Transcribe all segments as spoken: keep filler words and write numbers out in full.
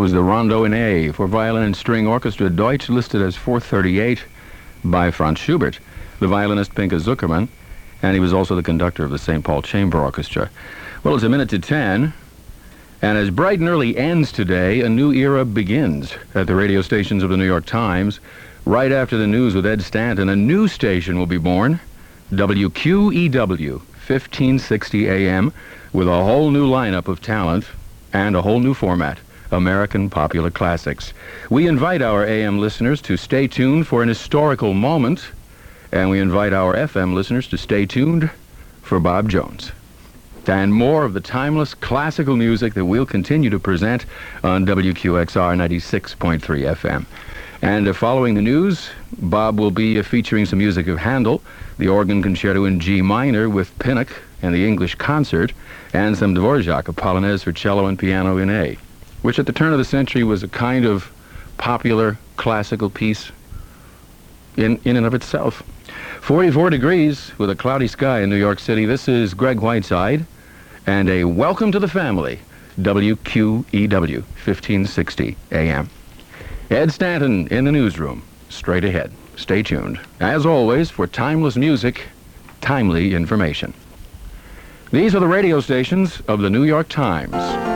was the Rondo in A for violin and string orchestra Deutsch, listed as four thirty-eight by Franz Schubert, the violinist Pinka Zuckerman, and he was also the conductor of the Saint Paul Chamber Orchestra. Well, it's a minute to ten, and as bright and early ends today, a new era begins at the radio stations of the New York Times. Right after the news with Ed Stanton, a new station will be born, W Q E W, fifteen sixty A M, with a whole new lineup of talent and a whole new format, American Popular Classics. We invite our A M listeners to stay tuned for an historical moment, and we invite our F M listeners to stay tuned for Bob Jones and more of the timeless classical music that we'll continue to present on W Q X R ninety-six point three F M. And uh, following the news, Bob will be uh, featuring some music of Handel, the organ concerto in G minor with Pinnock and the English concert, and some Dvorak, a Polonaise for cello and piano in A, which at the turn of the century was a kind of popular classical piece in, in and of itself. forty-four degrees with a cloudy sky in New York City. This is Greg Whiteside, and a welcome to the family, W Q E W, fifteen sixty A M. Ed Stanton in the newsroom, straight ahead. Stay tuned, as always, for timeless music, timely information. These are the radio stations of the New York Times,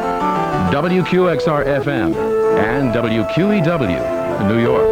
W Q X R F M and W Q E W, New York.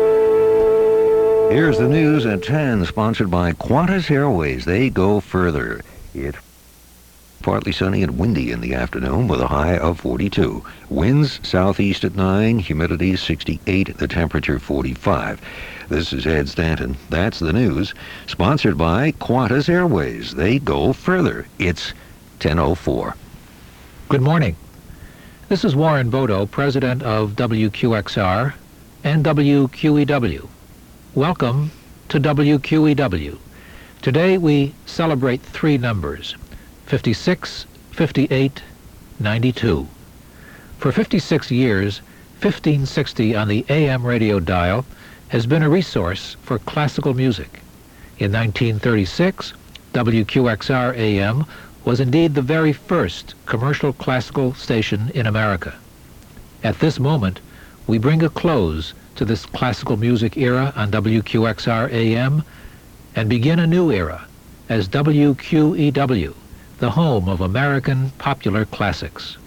Here's the news at ten, sponsored by Qantas Airways. They go further. It's partly sunny and windy in the afternoon with a high of forty-two. Winds southeast at nine, humidity sixty-eight, the temperature forty-five. This is Ed Stanton. That's the news, sponsored by Qantas Airways. They go further. It's ten oh four. Good morning. This is Warren Bodo, president of W Q X R and W Q E W. Welcome to W Q E W. Today we celebrate three numbers, fifty-six, fifty-eight, ninety-two. For fifty-six years, fifteen sixty on the A M radio dial has been a resource for classical music. In nineteen thirty-six, W Q X R A M was indeed the very first commercial classical station in America. At this moment, we bring a close to this classical music era on W Q X R A M and begin a new era as W Q E W, the home of American popular classics.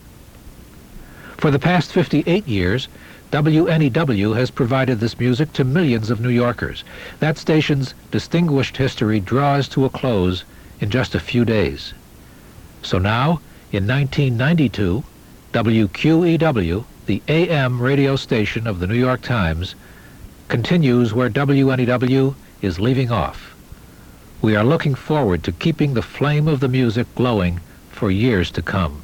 For the past fifty-eight years, W N E W has provided this music to millions of New Yorkers. That station's distinguished history draws to a close in just a few days. So now, in nineteen ninety-two, W Q E W, the A M radio station of the New York Times, continues where W N E W is leaving off. We are looking forward to keeping the flame of the music glowing for years to come.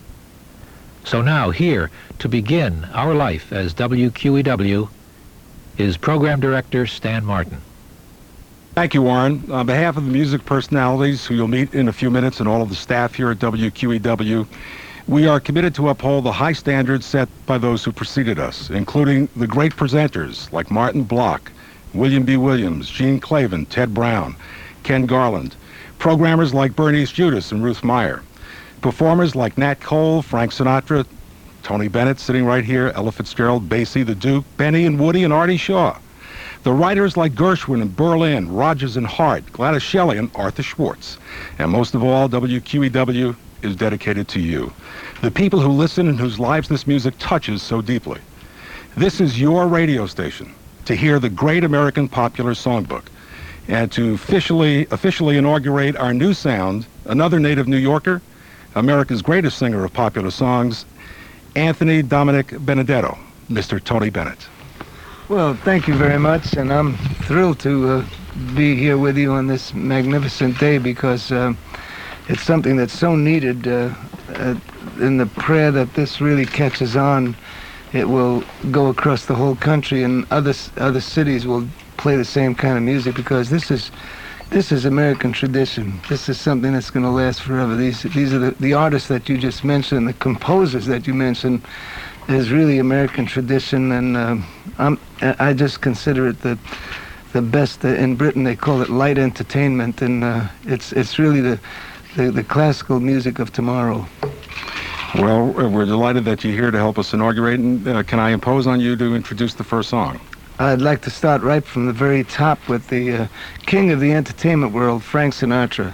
So now, here, to begin our life as W Q E W, is Program Director Stan Martin. Thank you, Warren. On behalf of the music personalities who you'll meet in a few minutes and all of the staff here at W Q E W, we are committed to uphold the high standards set by those who preceded us, including the great presenters like Martin Block, William B. Williams, Gene Clavin, Ted Brown, Ken Garland, programmers like Bernice Judas and Ruth Meyer, performers like Nat Cole, Frank Sinatra, Tony Bennett sitting right here, Ella Fitzgerald, Basie, the Duke, Benny and Woody and Artie Shaw. The writers like Gershwin and Berlin, Rodgers and Hart, Gladys Shelley and Arthur Schwartz. And most of all, W Q E W is dedicated to you, the people who listen and whose lives this music touches so deeply. This is your radio station to hear the great American popular songbook and to officially, officially inaugurate our new sound, another native New Yorker, America's greatest singer of popular songs, Anthony Dominic Benedetto, Mister Tony Bennett. Well, thank you very much, and I'm thrilled to uh, be here with you on this magnificent day because uh, it's something that's so needed. Uh, uh, in the prayer that this really catches on, it will go across the whole country, and other other cities will play the same kind of music because this is this is American tradition. This is something that's going to last forever. These these are the, the artists that you just mentioned, the composers that you mentioned, is really American tradition, and uh, I'm, I just consider it the the best. Uh, in Britain, they call it light entertainment, and uh, it's it's really the, the the classical music of tomorrow. Well, we're delighted that you're here to help us inaugurate. And uh, can I impose on you to introduce the first song? I'd like to start right from the very top with the uh, king of the entertainment world, Frank Sinatra.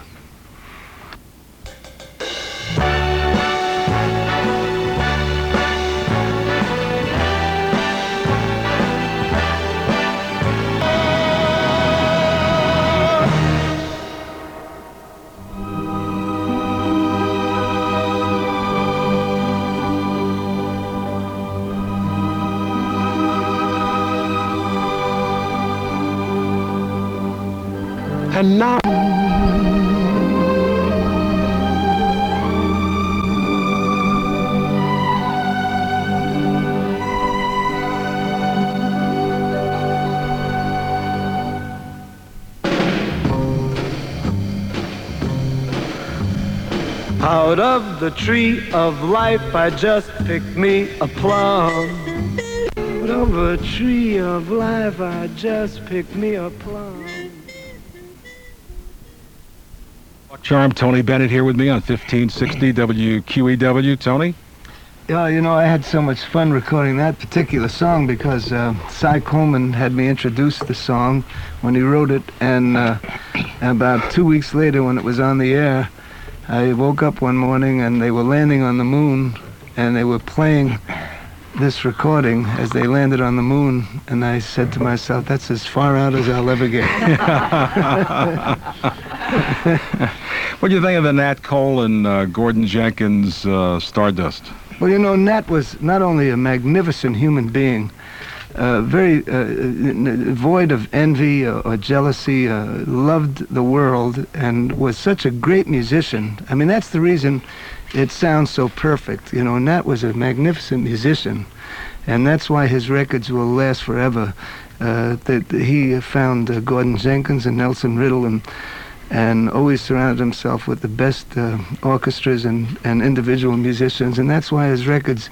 And now... Out of the tree of life I just picked me a plum. Out of a tree of life I just picked me a plum. Charm, Tony Bennett here with me on fifteen sixty W Q E W. Tony? Yeah, you know, I had so much fun recording that particular song because uh, Cy Coleman had me introduce the song when he wrote it, and uh, about two weeks later when it was on the air, I woke up one morning and they were landing on the moon, and they were playing this recording as they landed on the moon, and I said to myself, that's as far out as I'll ever get. What do you think of the Nat Cole and uh, Gordon Jenkins uh, Stardust? Well, you know, Nat was not only a magnificent human being, uh, very uh, void of envy or, or jealousy, uh, loved the world, and was such a great musician. I mean, that's the reason it sounds so perfect. You know, Nat was a magnificent musician, and that's why his records will last forever. Uh, that he found uh, Gordon Jenkins and Nelson Riddle, and and always surrounded himself with the best uh, orchestras and, and individual musicians, and that's why his records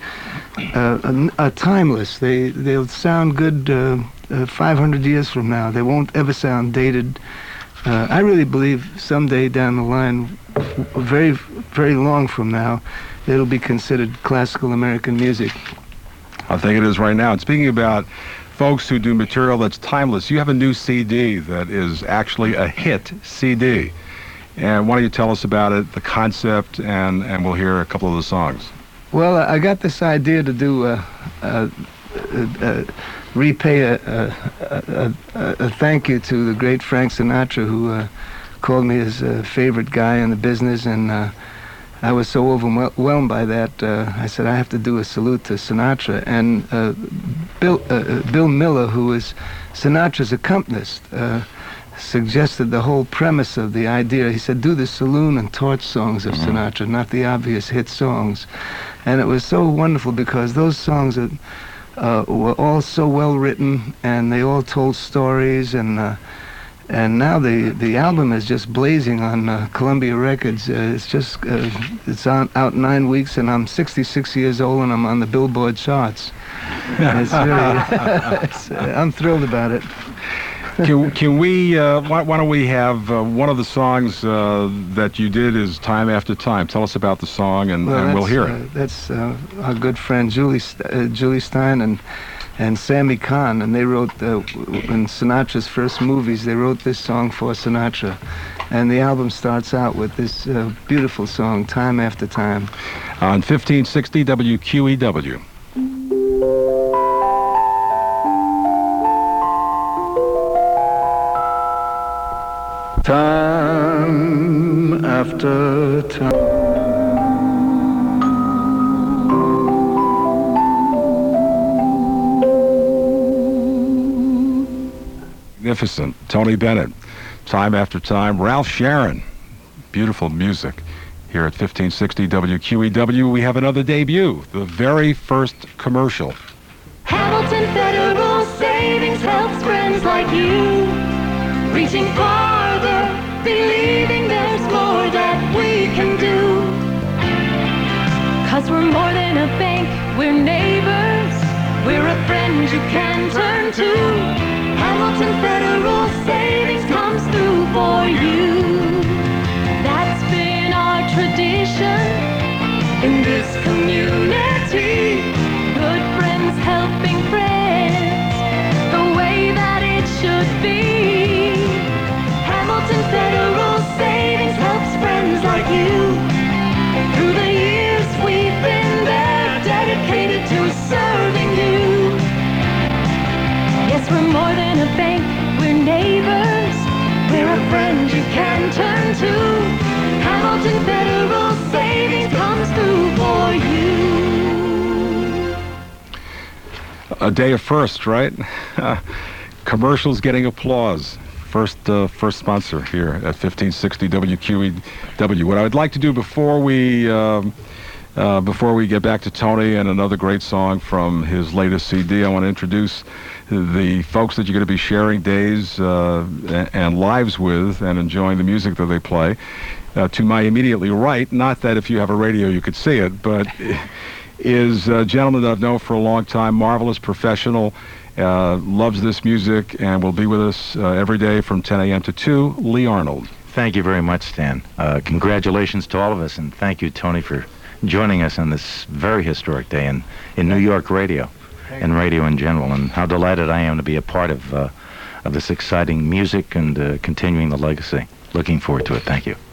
uh, are timeless. They, they'll sound good uh, uh, five hundred years from now. They won't ever sound dated. Uh, I really believe someday down the line, very, very long from now, it'll be considered classical American music. I think it is right now. And speaking about folks who do material that's timeless, you have a new C D that is actually a hit C D. And why don't you tell us about it, the concept, and, and we'll hear a couple of the songs. Well, I got this idea to do a, a, a, a repay a, a, a, a thank you to the great Frank Sinatra, who uh, called me his uh, favorite guy in the business, and uh, I was so overwhelmed by that, uh, I said, I have to do a salute to Sinatra. And uh, Bill, uh, Bill Miller, who is Sinatra's accompanist, uh, suggested the whole premise of the idea. He said, do the saloon and torch songs of Sinatra, not the obvious hit songs. And it was so wonderful because those songs are, uh, were all so well written, and they all told stories, and uh, and now the the album is just blazing on uh, Columbia Records. Uh, it's just uh, it's on, out nine weeks, and I'm sixty-six years old, and I'm on the Billboard charts. It's really, it's, uh, I'm thrilled about it. Can, can we, uh, why, why don't we have uh, one of the songs uh, that you did is Time After Time. Tell us about the song, and, well, and we'll hear it. Uh, that's uh, our good friend Julie, uh, Julie Stein and and Sammy Kahn, and they wrote, uh, in Sinatra's first movies, they wrote this song for Sinatra. And the album starts out with this uh, beautiful song, Time After Time. On fifteen sixty W Q E W. Time after time. Magnificent. Tony Bennett. Time After Time. Ralph Sharon. Beautiful music. Here at fifteen sixty W Q E W, we have another debut. The very first commercial. Hamilton Federal Savings helps friends like you, reaching farther, believing there's more that we can do. Cause we're more than a bank, we're neighbors, we're a friend you can turn to. Hamilton Federal Savings comes through for you. That's been our tradition in this community. a day of first, right? Commercials getting applause. First, uh, first sponsor here at fifteen sixty W Q E W. What I would like to do before we um, uh, before we get back to Tony and another great song from his latest C D, I want to introduce the folks that you're going to be sharing days uh, and, and lives with and enjoying the music that they play. Uh, to my immediately right, not that if you have a radio you could see it, but is a gentleman that I've known for a long time, marvelous professional. Uh, loves this music and will be with us uh, every day from ten a.m. to two, Lee Arnold. Thank you very much, Stan. Uh, congratulations to all of us, and thank you, Tony, for joining us on this very historic day in, in New York radio and radio in general, and how delighted I am to be a part of, uh, of this exciting music and uh, continuing the legacy. Looking forward to it. Thank you.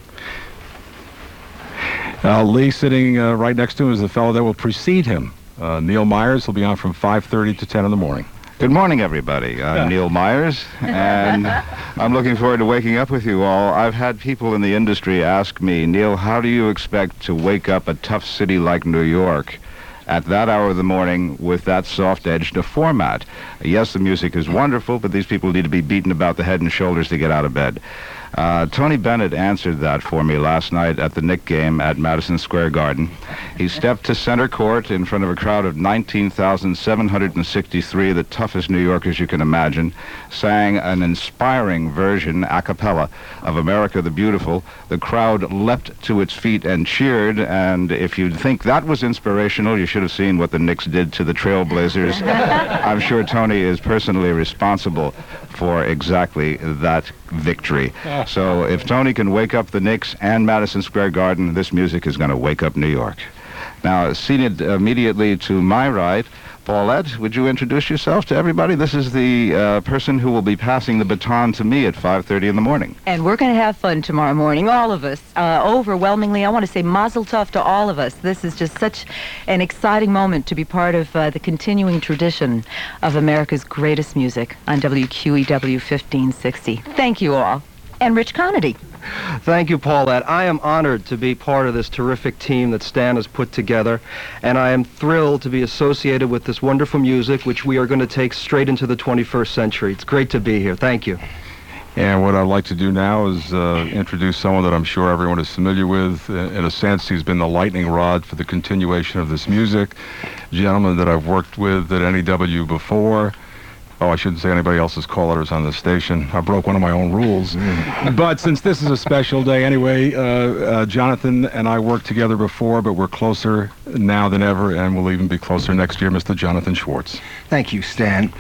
Uh, Lee, sitting uh, right next to him, is the fellow that will precede him. Uh, Neil Myers will be on from five thirty to ten in the morning. Good morning, everybody. I'm Neil Myers, and I'm looking forward to waking up with you all. I've had people in the industry ask me, Neil, how do you expect to wake up a tough city like New York at that hour of the morning with that soft-edged a format? Yes, the music is wonderful, but these people need to be beaten about the head and shoulders to get out of bed. Uh, Tony Bennett answered that for me last night at the Knick game at Madison Square Garden. He stepped to center court in front of a crowd of nineteen thousand seven hundred sixty-three, the toughest New Yorkers you can imagine, sang an inspiring version, a cappella, of America the Beautiful. The crowd leapt to its feet and cheered, and if you think that was inspirational, you should have seen what the Knicks did to the Trailblazers. I'm sure Tony is personally responsible for exactly that victory. So if Tony can wake up the Knicks and Madison Square Garden, this music is going to wake up New York. Now, seated immediately to my right, Paulette, would you introduce yourself to everybody? This is the uh, person who will be passing the baton to me at five thirty in the morning. And we're going to have fun tomorrow morning, all of us. Uh, overwhelmingly, I want to say mazel tov to all of us. This is just such an exciting moment to be part of uh, the continuing tradition of America's greatest music on W Q E W fifteen sixty. Thank you all. And Rich Conity. Thank you, Paulette. I am honored to be part of this terrific team that Stan has put together, and I am thrilled to be associated with this wonderful music, which we are going to take straight into the twenty-first century. It's great to be here. Thank you. And what I'd like to do now is uh, introduce someone that I'm sure everyone is familiar with. In a sense, he's been the lightning rod for the continuation of this music. A gentleman that I've worked with at N E W before. Oh, I shouldn't say anybody else's call letters on the station. I broke one of my own rules. But since this is a special day anyway, uh, uh, Jonathan and I worked together before, but we're closer now than ever, and we'll even be closer next year, Mister Jonathan Schwartz. Thank you, Stan.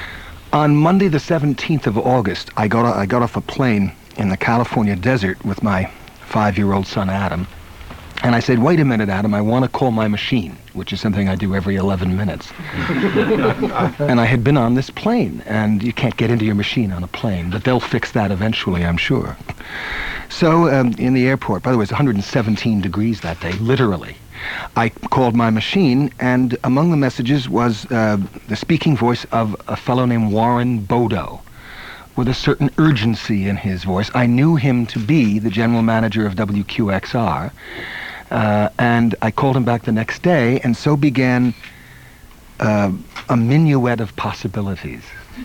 On Monday the seventeenth of August, I got, I got off a plane in the California desert with my five-year-old son, Adam. And I said, wait a minute, Adam, I want to call my machine, which is something I do every eleven minutes. And I had been on this plane, and you can't get into your machine on a plane, but they'll fix that eventually, I'm sure. So um, in the airport, by the way, it was one hundred seventeen degrees that day, literally. I called my machine, and among the messages was uh, the speaking voice of a fellow named Warren Bodo, with a certain urgency in his voice. I knew him to be the general manager of W Q X R, uh, and I called him back the next day, and so began uh, a minuet of possibilities,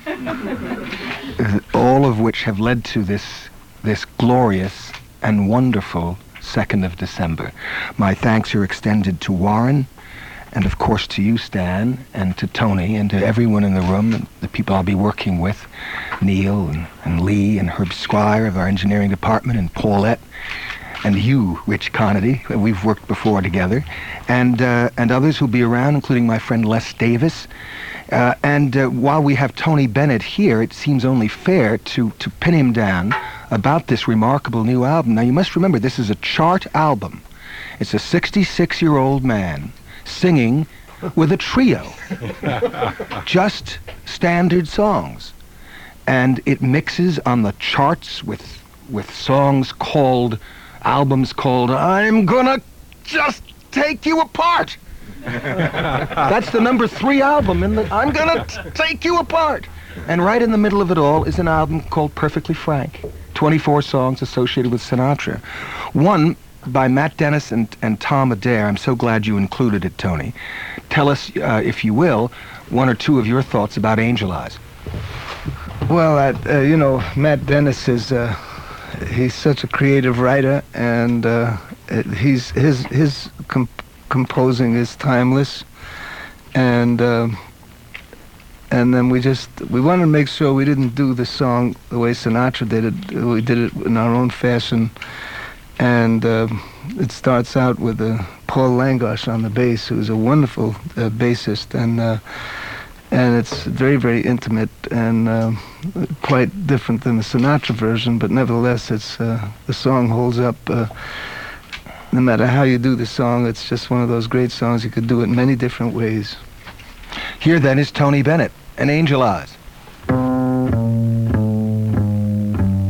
all of which have led to this, this glorious and wonderful second of December. My thanks are extended to Warren, and of course to you, Stan, and to Tony, and to everyone in the room, and the people I'll be working with, Neil and, and Lee and Herb Squire of our engineering department, and Paulette, and you, Rich Conity. We've worked before together, and uh, and others who'll be around, including my friend Les Davis. Uh, and uh, while we have Tony Bennett here, it seems only fair to, to pin him down about this remarkable new album. Now, you must remember, this is a chart album. It's a sixty-six-year-old man singing with a trio. Just standard songs. And it mixes on the charts with with songs called, albums called, I'm Gonna Just Take You Apart. That's the number three album in the, I'm Gonna t- Take You Apart. And right in the middle of it all is an album called Perfectly Frank. twenty-four songs associated with Sinatra. One by Matt Dennis and, and Tom Adair. I'm so glad you included it, Tony. tell us, uh, if you will, one or two of your thoughts about Angel Eyes. Well, I, uh, you know, Matt Dennis is, uh, he's such a creative writer, and uh, it, he's, his, his com composing is timeless, and, uh, and then we just, we wanted to make sure we didn't do the song the way Sinatra did it. We did it in our own fashion, and uh, it starts out with uh, Paul Langosh on the bass, who's a wonderful uh, bassist, and uh, and it's very, very intimate and uh, quite different than the Sinatra version, but nevertheless, it's uh, the song holds up. Uh, no matter how you do the song, it's just one of those great songs. You could do it in many different ways. Here then is Tony Bennett and Angel Eyes.